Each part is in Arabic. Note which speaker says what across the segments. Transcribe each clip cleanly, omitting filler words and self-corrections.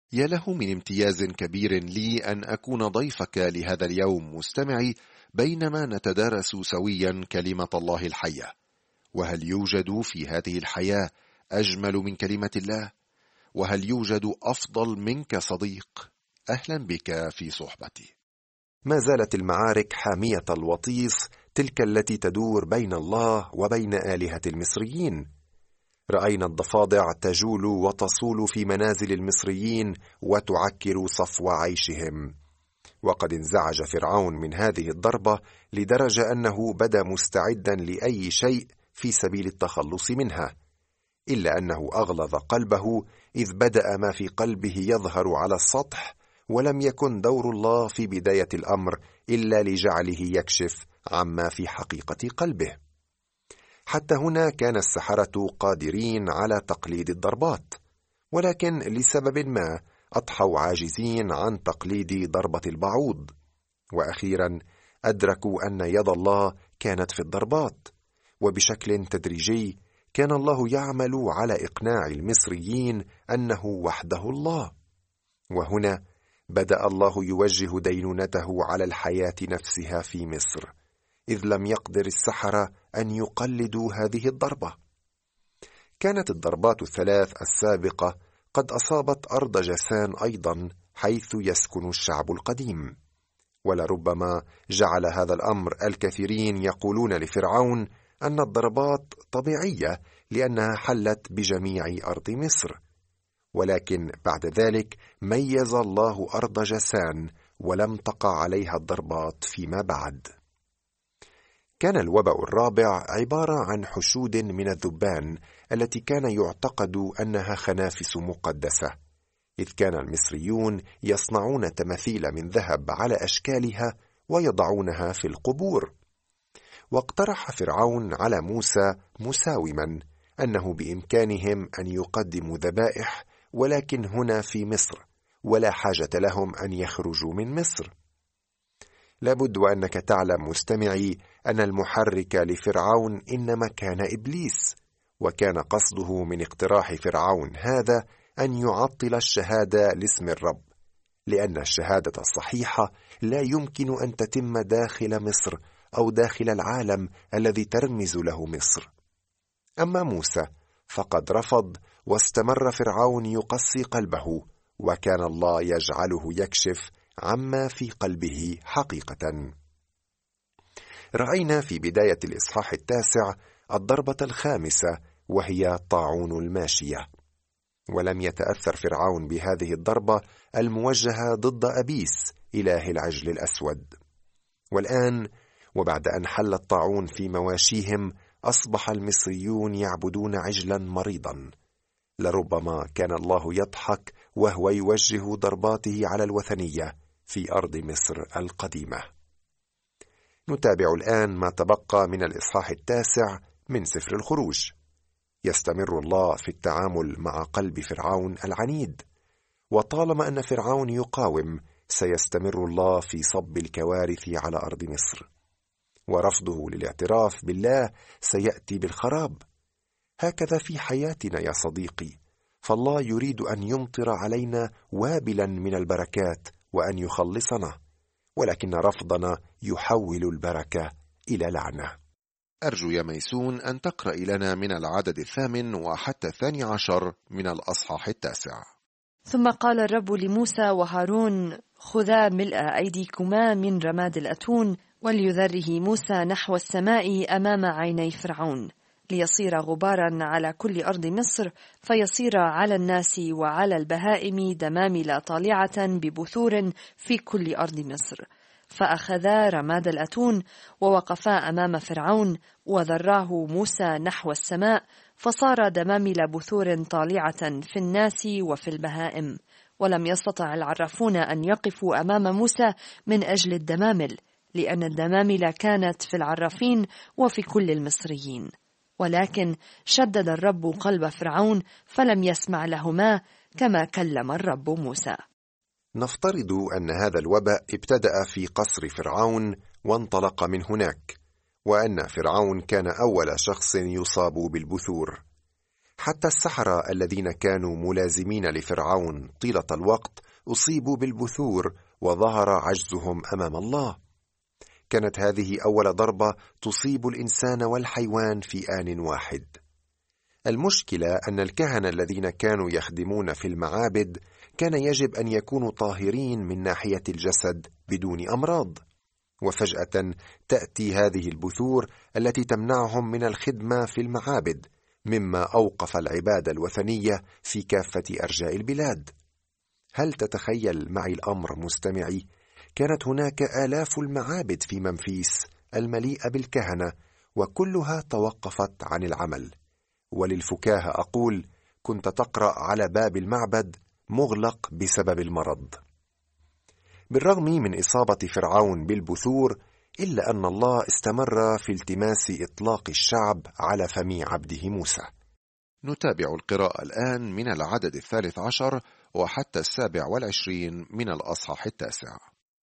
Speaker 1: يا له من امتياز كبير لي أن أكون ضيفك لهذا اليوم مستمعي، بينما نتدارس سويا كلمة الله الحية. وهل يوجد في هذه الحياة أجمل من كلمة الله؟ وهل يوجد أفضل منك صديق؟ أهلا بك في صحبتي.
Speaker 2: ما زالت المعارك حامية الوطيس، تلك التي تدور بين الله وبين آلهة المصريين. رأينا الضفادع تجول وتصول في منازل المصريين وتعكر صفو عيشهم. وقد انزعج فرعون من هذه الضربة لدرجة أنه بدا مستعدا لأي شيء في سبيل التخلص منها، إلا أنه أغلظ قلبه إذ بدأ ما في قلبه يظهر على السطح، ولم يكن دور الله في بداية الأمر إلا لجعله يكشف عما في حقيقة قلبه. حتى هنا كان السحرة قادرين على تقليد الضربات، ولكن لسبب ما أضحوا عاجزين عن تقليد ضربة البعوض. وأخيرا أدركوا أن يد الله كانت في الضربات، وبشكل تدريجي كان الله يعمل على إقناع المصريين أنه وحده الله. وهنا بدأ الله يوجه دينونته على الحياة نفسها في مصر، إذ لم يقدر السحرة أن يقلدوا هذه الضربة. كانت الضربات الثلاث السابقة قد أصابت أرض جسان أيضا، حيث يسكن الشعب القديم. ولربما جعل هذا الأمر الكثيرين يقولون لفرعون أن الضربات طبيعية لأنها حلت بجميع أرض مصر. ولكن بعد ذلك ميز الله أرض جسان ولم تقع عليها الضربات فيما بعد. كان الوباء الرابع عبارة عن حشود من الذبان التي كان يعتقد أنها خنافس مقدسة، إذ كان المصريون يصنعون تماثيل من ذهب على أشكالها ويضعونها في القبور. واقترح فرعون على موسى مساوما أنه بإمكانهم أن يقدموا ذبائح، ولكن هنا في مصر، ولا حاجة لهم أن يخرجوا من مصر. لابد وأنك تعلم مستمعي أن المحرك لفرعون إنما كان إبليس، وكان قصده من اقتراح فرعون هذا أن يعطل الشهادة لاسم الرب، لأن الشهادة الصحيحة لا يمكن أن تتم داخل مصر أو داخل العالم الذي ترمز له مصر. أما موسى فقد رفض، واستمر فرعون يقسي قلبه، وكان الله يجعله يكشف عما في قلبه حقيقة. رأينا في بداية الإصحاح 9 الضربة الخامسة، وهي طاعون الماشية. ولم يتأثر فرعون بهذه الضربة الموجهة ضد أبيس إله العجل الأسود. والآن وبعد أن حل الطاعون في مواشيهم، أصبح المصريون يعبدون عجلا مريضا. لربما كان الله يضحك وهو يوجه ضرباته على الوثنية في أرض مصر القديمة. نتابع الآن ما تبقى من الإصحاح 9 من سفر الخروج. يستمر الله في التعامل مع قلب فرعون العنيد، وطالما أن فرعون يقاوم سيستمر الله في صب الكوارث على أرض مصر، ورفضه للاعتراف بالله سيأتي بالخراب. هكذا في حياتنا يا صديقي، فالله يريد أن يمطر علينا وابلا من البركات وأن يخلصنا، ولكن رفضنا يحول البركة إلى لعنة.
Speaker 1: أرجو يا ميسون أن تقرأ لنا من العدد 8 وحتى 12 من الأصحاح 9.
Speaker 3: ثم قال الرب لموسى وهارون: خذا ملء أيديكما من رماد الأتون، وليذره موسى نحو السماء أمام عيني فرعون، ليصير غبارا على كل أرض مصر، فيصير على الناس وعلى البهائم دمامل طالعة ببثور في كل أرض مصر. فأخذا رماد الأتون ووقفا أمام فرعون، وذراه موسى نحو السماء، فصار دمامل بثور طالعة في الناس وفي البهائم. ولم يستطع العرافون أن يقفوا أمام موسى من أجل الدمامل، لأن الدمامل كانت في العرافين وفي كل المصريين. ولكن شدد الرب قلب فرعون فلم يسمع لهما، كما كلم الرب موسى.
Speaker 2: نفترض أن هذا الوباء ابتدأ في قصر فرعون وانطلق من هناك، وأن فرعون كان أول شخص يصاب بالبثور. حتى السحرة الذين كانوا ملازمين لفرعون طيلة الوقت أصيبوا بالبثور وظهر عجزهم أمام الله. كانت هذه أول ضربة تصيب الإنسان والحيوان في آن واحد. المشكلة أن الكهنة الذين كانوا يخدمون في المعابد كان يجب أن يكونوا طاهرين من ناحية الجسد بدون أمراض، وفجأة تأتي هذه البثور التي تمنعهم من الخدمة في المعابد، مما أوقف العبادة الوثنية في كافة أرجاء البلاد. هل تتخيل معي الأمر مستمعي؟ كانت هناك آلاف المعابد في ممفيس المليئة بالكهنة، وكلها توقفت عن العمل. وللفكاهة أقول، كنت تقرأ على باب المعبد مغلق بسبب المرض. بالرغم من إصابة فرعون بالبثور، إلا أن الله استمر في التماس إطلاق الشعب على فم عبده موسى.
Speaker 1: نتابع القراءة الآن من العدد 13 وحتى 27 من الأصحاح 9.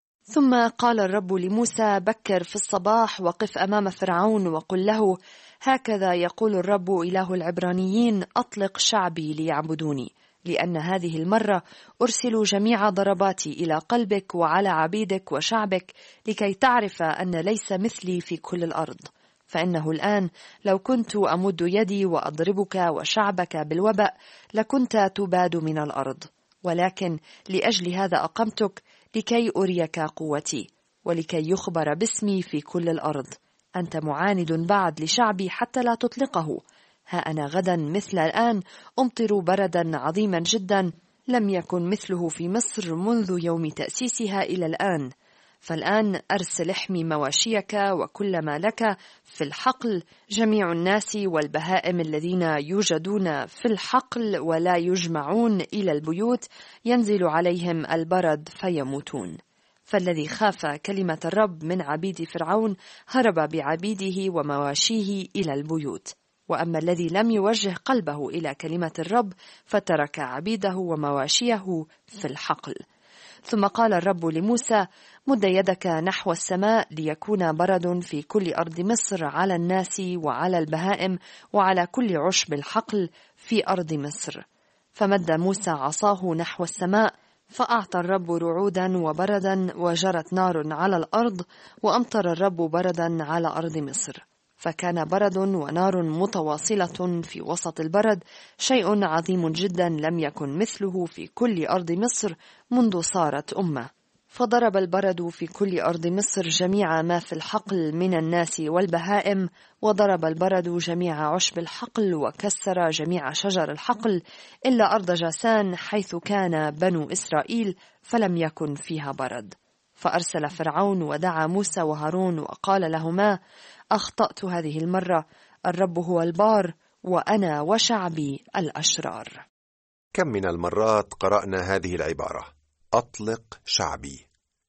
Speaker 3: ثم قال الرب لموسى: بكر في الصباح وقف أمام فرعون وقل له: هكذا يقول الرب إله العبرانيين: أطلق شعبي ليعبدوني، لأن هذه المرة أرسل جميع ضرباتي إلى قلبك وعلى عبيدك وشعبك، لكي تعرف أن ليس مثلي في كل الأرض. فإنه الآن لو كنت أمد يدي وأضربك وشعبك بالوباء لكنت تباد من الأرض، ولكن لأجل هذا أقمتك، لكي أريك قوتي، ولكي يخبر باسمي في كل الأرض. أنت معاند بعد لشعبي حتى لا تطلقه. ها أنا غدا مثل الآن أمطر بردا عظيما جدا لم يكن مثله في مصر منذ يوم تأسيسها إلى الآن. فالآن أرسل احمي مواشيك وكل ما لك في الحقل، جميع الناس والبهائم الذين يوجدون في الحقل ولا يجمعون إلى البيوت ينزل عليهم البرد فيموتون. فالذي خاف كلمة الرب من عبيد فرعون هرب بعبيده ومواشيه إلى البيوت، وأما الذي لم يوجه قلبه إلى كلمة الرب فترك عبيده ومواشيه في الحقل. ثم قال الرب لموسى: مد يدك نحو السماء ليكون برد في كل أرض مصر على الناس وعلى البهائم وعلى كل عشب الحقل في أرض مصر. فمد موسى عصاه نحو السماء، فأعطى الرب رعودا وبردا، وجرت نار على الأرض، وأمطر الرب بردا على أرض مصر. فكان برد ونار متواصلة في وسط البرد، شيء عظيم جدا لم يكن مثله في كل أرض مصر منذ صارت أمة. فضرب البرد في كل أرض مصر جميع ما في الحقل من الناس والبهائم، وضرب البرد جميع عشب الحقل وكسر جميع شجر الحقل إلا أرض جاسان حيث كان بنو إسرائيل، فلم يكن فيها برد. فأرسل فرعون ودعا موسى وهارون وقال لهما: أخطأت هذه المرة، الرب هو البار وأنا وشعبي الأشرار.
Speaker 2: كم من المرات قرأنا هذه العبارة: أطلق شعبي،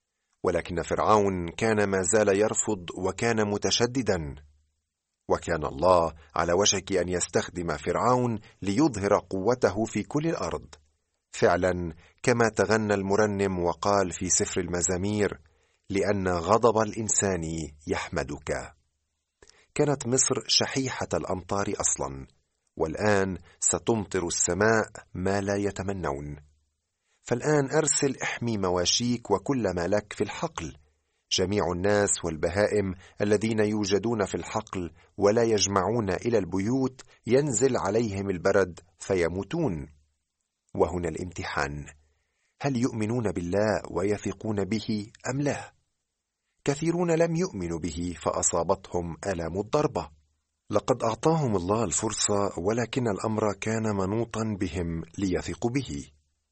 Speaker 2: ولكن فرعون كان ما زال يرفض وكان متشددا، وكان الله على وشك أن يستخدم فرعون ليظهر قوته في كل الأرض. فعلا كما تغنى المرنم وقال في سفر المزامير: لأن غضب الإنسان يحمدك. كانت مصر شحيحة الأمطار أصلا، والآن ستمطر السماء ما لا يتمنون. فالآن أرسل احمي مواشيك وكل ما لك في الحقل، جميع الناس والبهائم الذين يوجدون في الحقل ولا يجمعون إلى البيوت ينزل عليهم البرد فيموتون. وهنا الامتحان: هل يؤمنون بالله ويثقون به أم لا؟ كثيرون لم يؤمنوا به فأصابتهم آلام الضربة. لقد أعطاهم الله الفرصة، ولكن الأمر كان منوطا بهم ليثقوا به.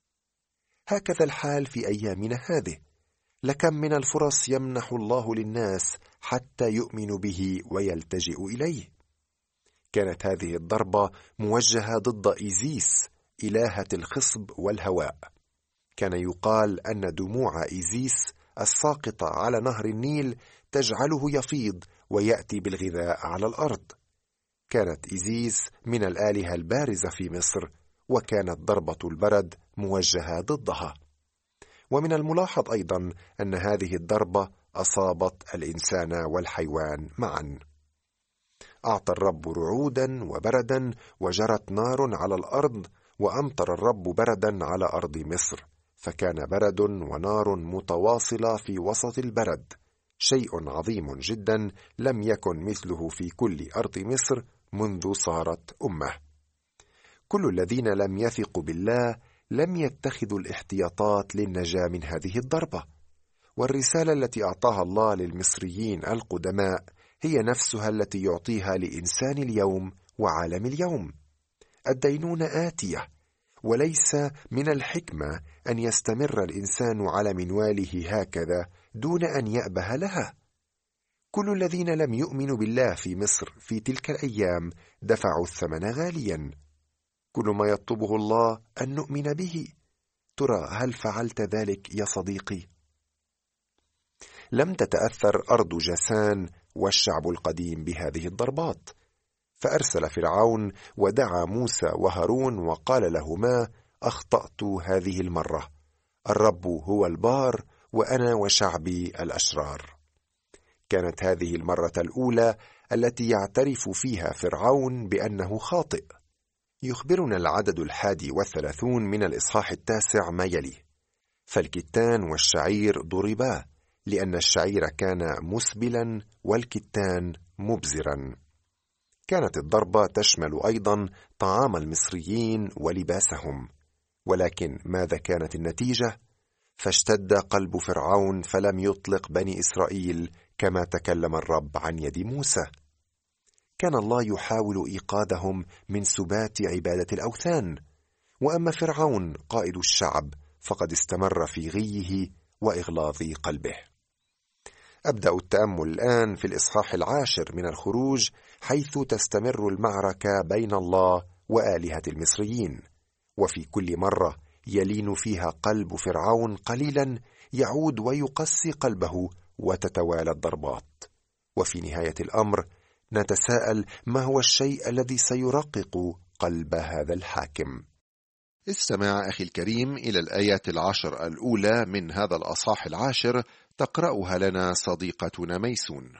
Speaker 2: هكذا الحال في أيامنا هذه. لكم من الفرص يمنح الله للناس حتى يؤمنوا به ويلتجئوا إليه. كانت هذه الضربة موجهة ضد إيزيس، إلهة الخصب والهواء. كان يقال أن دموع إيزيس الساقطة على نهر النيل تجعله يفيض ويأتي بالغذاء على الأرض. كانت إيزيس من الآلهة البارزة في مصر، وكانت ضربة البرد موجهة ضدها. ومن الملاحظ أيضا أن هذه الضربة أصابت الإنسان والحيوان معا. أعطى الرب رعودا وبردا، وجرت نار على الأرض، وأمطر الرب بردا على أرض مصر، فكان برد ونار متواصلة في وسط البرد، شيء عظيم جدا لم يكن مثله في كل أرض مصر منذ صارت أمة. كل الذين لم يثقوا بالله لم يتخذوا الاحتياطات للنجاة من هذه الضربة، والرسالة التي أعطاها الله للمصريين القدماء هي نفسها التي يعطيها لإنسان اليوم وعالم اليوم. الدينونة آتية، وليس من الحكمة أن يستمر الإنسان على منواله هكذا دون أن يأبه لها. كل الذين لم يؤمنوا بالله في مصر في تلك الأيام دفعوا الثمن غاليا. كل ما يطلبه الله أن نؤمن به. ترى هل فعلت ذلك يا صديقي؟ لم تتأثر أرض جاسان والشعب القديم بهذه الضربات، فأرسل فرعون ودعا موسى وهارون وقال لهما: أخطأت هذه المرة، الرب هو البار وأنا وشعبي الأشرار. كانت هذه المرة الأولى التي يعترف فيها فرعون بأنه خاطئ. يخبرنا العدد 31 من الإصحاح 9 ما يلي: فالكتان والشعير ضربا، لأن الشعير كان مسبلا والكتان مبزرا. كانت الضربة تشمل أيضا طعام المصريين ولباسهم، ولكن ماذا كانت النتيجة؟ فاشتد قلب فرعون فلم يطلق بني إسرائيل كما تكلم الرب عن يد موسى. كان الله يحاول إيقاظهم من سبات عبادة الأوثان، وأما فرعون قائد الشعب فقد استمر في غيه وإغلاظ قلبه. أبدأ التأمل الآن في الإصحاح 10 من الخروج، حيث تستمر المعركة بين الله وآلهة المصريين، وفي كل مرة يلين فيها قلب فرعون قليلا يعود ويقسي قلبه وتتوالى الضربات. وفي نهاية الأمر نتساءل: ما هو الشيء الذي سيرقق قلب هذا الحاكم؟
Speaker 1: استمع أخي الكريم إلى الآيات 10 الأولى من هذا الأصحاح 10 تقرأها لنا صديقتنا ميسون.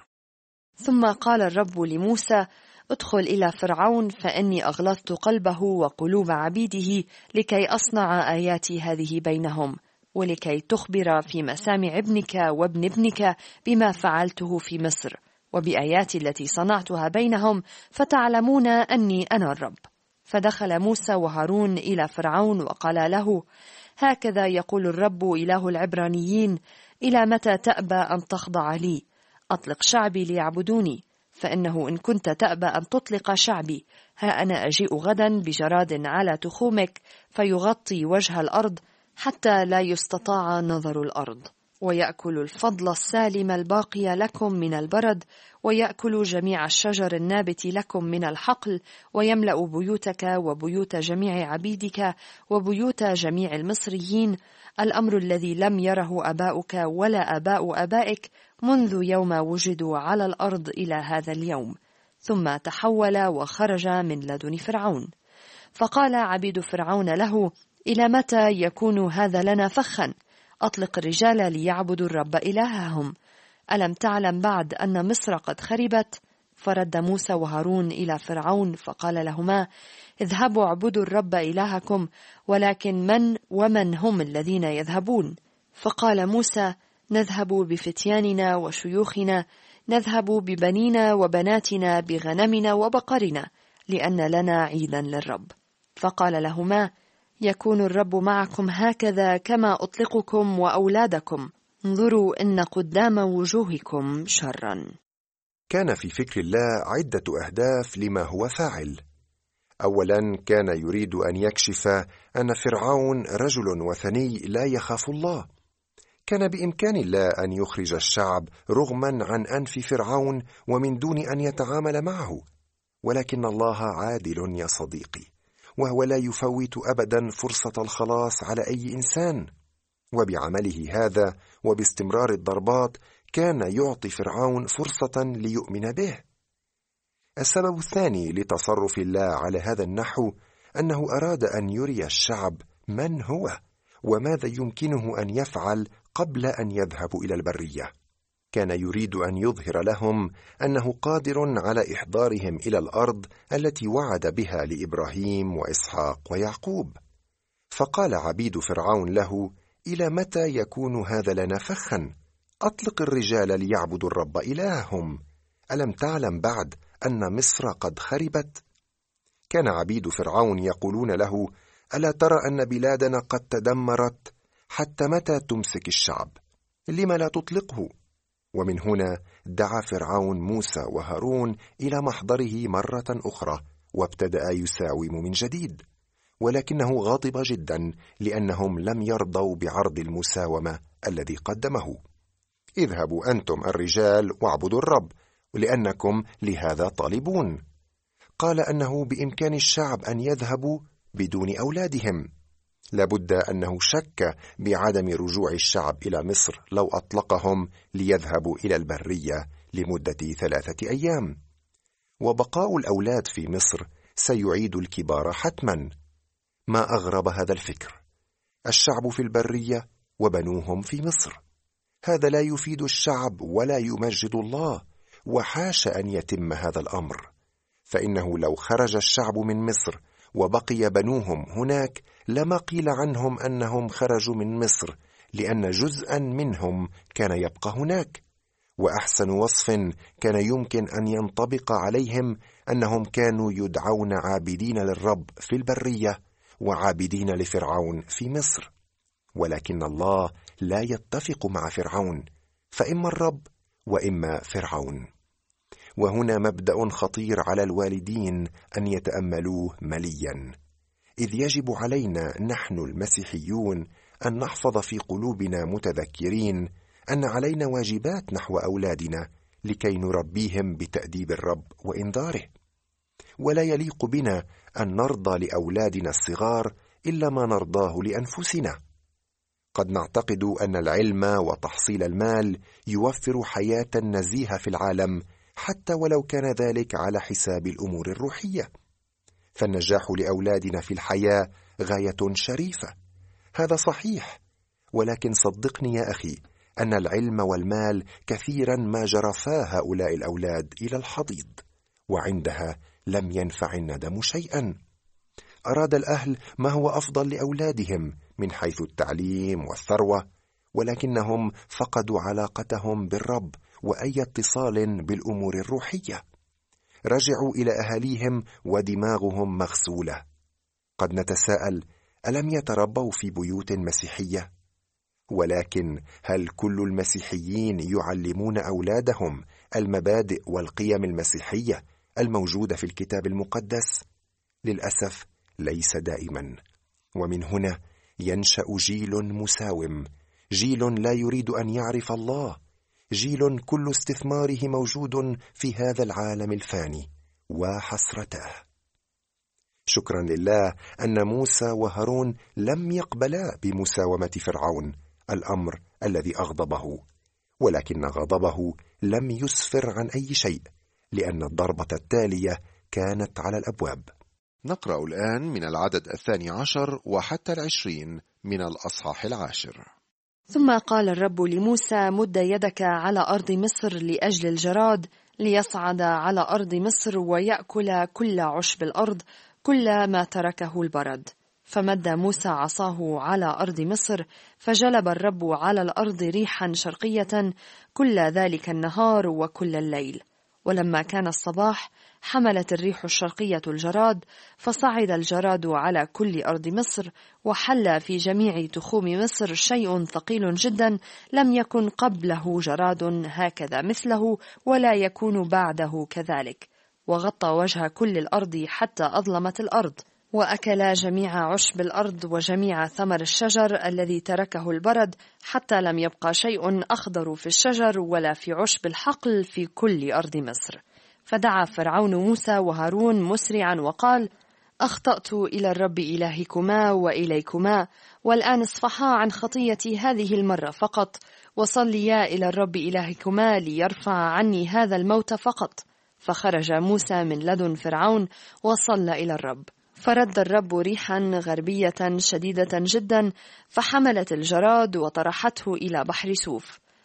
Speaker 3: ثم قال الرب لموسى: ادخل إلى فرعون، فإني أغلظت قلبه وقلوب عبيده لكي أصنع آياتي هذه بينهم، ولكي تخبر في مسامع ابنك وابن ابنك بما فعلته في مصر وبآياتي التي صنعتها بينهم، فتعلمون أني أنا الرب. فدخل موسى وهارون إلى فرعون وقال له: هكذا يقول الرب إله العبرانيين: إلى متى تأبى أن تخضع لي؟ أطلق شعبي ليعبدوني، فإنه إن كنت تأبى أن تطلق شعبي، ها أنا أجيء غدا بجراد على تخومك فيغطي وجه الأرض حتى لا يستطاع نظر الأرض، ويأكل الفضل السالم الباقي لكم من البرد، ويأكل جميع الشجر النابت لكم من الحقل، ويملأ بيوتك وبيوت جميع عبيدك وبيوت جميع المصريين، الأمر الذي لم يره أباؤك ولا آباء آبائك منذ يوم وجدوا على الأرض إلى هذا اليوم. ثم تحول وخرج من لدن فرعون. فقال عبيد فرعون له: إلى متى يكون هذا لنا فخا؟ أطلق الرجال ليعبدوا الرب إلههم. ألم تعلم بعد أن مصر قد خربت؟ فرد موسى وهارون إلى فرعون فقال لهما: اذهبوا اعبدوا الرب إلهكم، ولكن من ومن هم الذين يذهبون؟ فقال موسى: نذهب بفتياننا وشيوخنا، نذهب ببنينا وبناتنا، بغنمنا وبقرنا، لأن لنا عيدا للرب. فقال لهما: يكون الرب معكم هكذا كما أطلقكم وأولادكم، انظروا إن قدام وجوهكم شرا.
Speaker 2: كان في فكر الله عدة أهداف لما هو فاعل. أولا، كان يريد أن يكشف أن فرعون رجل وثني لا يخاف الله. كان بإمكان الله أن يخرج الشعب رغما عن أنف فرعون ومن دون أن يتعامل معه، ولكن الله عادل يا صديقي، وهو لا يفوت أبدا فرصة الخلاص على أي إنسان. وبعمله هذا وباستمرار الضربات كان يعطي فرعون فرصة ليؤمن به. السبب الثاني لتصرف الله على هذا النحو أنه أراد أن يري الشعب من هو وماذا يمكنه أن يفعل قبل أن يذهبوا إلى البرية. كان يريد أن يظهر لهم أنه قادر على إحضارهم إلى الأرض التي وعد بها لإبراهيم وإسحاق ويعقوب. فقال عبيد فرعون له: إلى متى يكون هذا لنا فخا؟ أطلق الرجال ليعبدوا الرب إلههم. ألم تعلم بعد أن مصر قد خربت؟ كان عبيد فرعون يقولون له: ألا ترى أن بلادنا قد تدمرت؟ حتى متى تمسك الشعب؟ لم لا تطلقه؟ ومن هنا دعا فرعون موسى وهارون إلى محضره مرة أخرى، وابتدأ يساوم من جديد، ولكنه غاضب جدا لأنهم لم يرضوا بعرض المساومة الذي قدمه. اذهبوا أنتم الرجال واعبدوا الرب، لأنكم لهذا طالبون. قال أنه بإمكان الشعب أن يذهبوا بدون أولادهم. لابد أنه شك بعدم رجوع الشعب إلى مصر لو أطلقهم ليذهبوا إلى البرية لمدة 3 أيام، وبقاء الأولاد في مصر سيعيد الكبار حتما. ما أغرب هذا الفكر، الشعب في البرية وبنوهم في مصر. هذا لا يفيد الشعب ولا يمجد الله، وحاش أن يتم هذا الأمر، فإنه لو خرج الشعب من مصر وبقي بنوهم هناك لما قيل عنهم أنهم خرجوا من مصر، لأن جزءا منهم كان يبقى هناك. وأحسن وصف كان يمكن أن ينطبق عليهم أنهم كانوا يدعون عابدين للرب في البرية وعابدين لفرعون في مصر. ولكن الله لا يتفق مع فرعون، فإما الرب وإما فرعون. وهنا مبدأ خطير على الوالدين أن يتأملوه مليا، إذ يجب علينا نحن المسيحيون أن نحفظ في قلوبنا متذكرين أن علينا واجبات نحو أولادنا لكي نربيهم بتأديب الرب وإنذاره. ولا يليق بنا أن نرضى لأولادنا الصغار إلا ما نرضاه لأنفسنا. قد نعتقد أن العلم وتحصيل المال يوفر حياة نزيهة في العالم، حتى ولو كان ذلك على حساب الأمور الروحية. فالنجاح لأولادنا في الحياة غاية شريفة، هذا صحيح، ولكن صدقني يا أخي أن العلم والمال كثيرا ما جرفا هؤلاء الأولاد إلى الحضيض، وعندها لم ينفع الندم شيئا. أراد الأهل ما هو أفضل لأولادهم من حيث التعليم والثروة، ولكنهم فقدوا علاقتهم بالرب وأي اتصال بالأمور الروحية. رجعوا إلى أهاليهم ودماغهم مغسولة. قد نتساءل: ألم يتربوا في بيوت مسيحية؟ ولكن هل كل المسيحيين يعلمون أولادهم المبادئ والقيم المسيحية الموجودة في الكتاب المقدس؟ للأسف ليس دائما. ومن هنا ينشأ جيل مساوم، جيل لا يريد أن يعرف الله، جيل كل استثماره موجود في هذا العالم الفاني، وحسرته. شكرا لله أن موسى وهارون لم يقبلا بمساومة فرعون، الأمر الذي أغضبه، ولكن غضبه لم يسفر عن أي شيء، لأن الضربة التالية كانت على الأبواب.
Speaker 1: نقرأ الآن من العدد 12 وحتى 20 من الأصحاح 10.
Speaker 3: ثم قال الرب لموسى: مد يدك على أرض مصر لأجل الجراد، ليصعد على أرض مصر ويأكل كل عشب الأرض، كل ما تركه البرد. فمد موسى عصاه على أرض مصر، فجلب الرب على الأرض ريحا شرقية كل ذلك النهار وكل الليل. ولما كان الصباح حملت الريح الشرقية الجراد، فصعد الجراد على كل أرض مصر، وحل في جميع تخوم مصر شيء ثقيل جدا، لم يكن قبله جراد هكذا مثله، ولا يكون بعده كذلك، وغطى وجه كل الأرض حتى أظلمت الأرض. وأكل جميع عشب الأرض وجميع ثمر الشجر الذي تركه البرد، حتى لم يبقى شيء أخضر في الشجر ولا في عشب الحقل في كل أرض مصر. فدعا فرعون موسى وهارون مسرعا وقال: أخطأت إلى الرب إلهكما وإليكما، والآن اصفحا عن خطيتي هذه المرة فقط، وصليا إلى الرب إلهكما ليرفع عني هذا الموت فقط. فخرج موسى من لدن فرعون وصلى إلى الرب، فرد الرب ريحا غربية شديدة جدا، فحملت الجراد وطرحته إلى بحر سوف.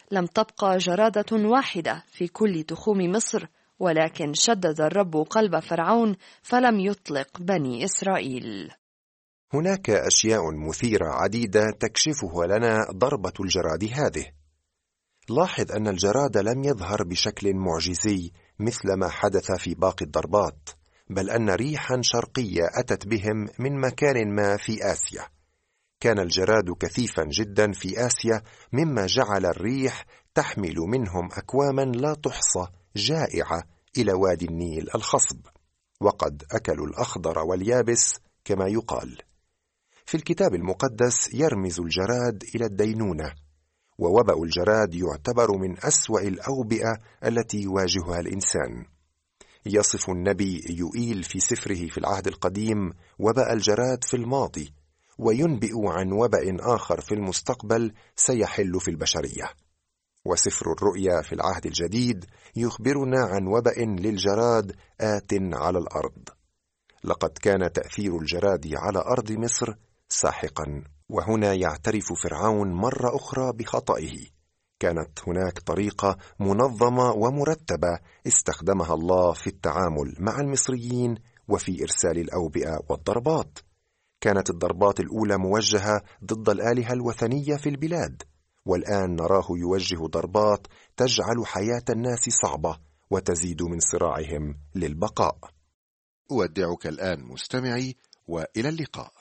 Speaker 3: لم تبقى جرادة واحدة في كل تخوم مصر، ولكن شدد الرب قلب فرعون فلم يطلق بني إسرائيل.
Speaker 2: هناك أشياء مثيرة عديدة تكشفها لنا ضربة الجراد هذه. لاحظ أن الجراد لم يظهر بشكل معجزي مثل ما حدث في باقي الضربات، بل أن ريحا شرقية أتت بهم من مكان ما في آسيا. كان الجراد كثيفا جدا في آسيا، مما جعل الريح تحمل منهم أكواما لا تحصى جائعة إلى وادي النيل الخصب، وقد أكلوا الأخضر واليابس كما يقال. في الكتاب المقدس يرمز الجراد إلى الدينونة، ووباء الجراد يعتبر من أسوأ الأوبئة التي يواجهها الإنسان. يصف النبي يوئيل في سفره في العهد القديم وباء الجراد في الماضي، وينبئ عن وباء آخر في المستقبل سيحل في البشرية. وسفر الرؤيا في العهد الجديد يخبرنا عن وباء للجراد آت على الأرض. لقد كان تأثير الجراد على أرض مصر ساحقا، وهنا يعترف فرعون مرة أخرى بخطئه. كانت هناك طريقة منظمة ومرتبة استخدمها الله في التعامل مع المصريين وفي إرسال الأوبئة والضربات. كانت الضربات الأولى موجهة ضد الآلهة الوثنية في البلاد، والآن نراه يوجه ضربات تجعل حياة الناس صعبة وتزيد من صراعهم للبقاء.
Speaker 1: أودعك الآن مستمعي، وإلى اللقاء.